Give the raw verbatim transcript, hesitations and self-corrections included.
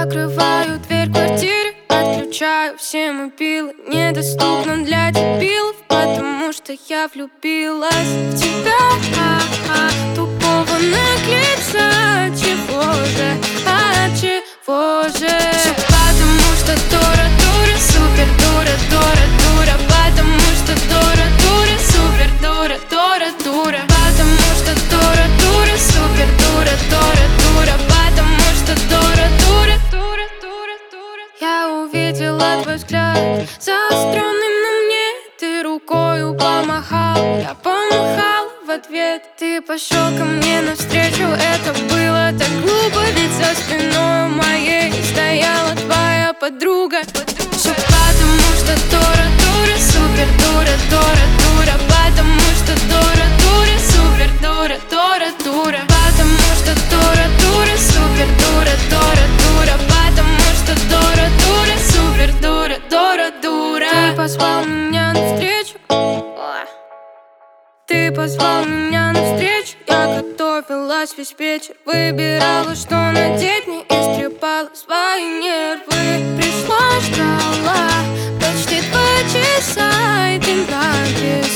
Закрываю дверь квартиры, отключаю все мобилы. Недоступно для дебилов, потому что я влюбилась в тебя, а -а, тупого наглеца. Чего же, а чего же? Все потому что дура, дура, супер дура, дура, дура. Потому что дура, дура, супер дура, дура, дура. Потому что дура, дура, супер дура, дура, дура. Потому что дура, дура, дура, дура, дура. Я увидела твой взгляд, заостренный на мне. Ты рукою помахал, я помахал в ответ. Ты пошел ко мне навстречу, это было так глупо. Ведь за спиной моей стояла твоя подруга. Все потому что дура, дура, супер дура, дура, дура. Потому что дура, дура, супер дура, дура, дура. Потому что дура, дура, супер дура, дура, дура. Потому что дура, дура, супер дура, дура, дура. Ты позвал меня навстречу, ты позвал меня навстречу. Я готовилась весь вечер, выбирала, что надеть мне, истрепала свои нервы. Пришла, ждала почти два часа, и ты нравишься.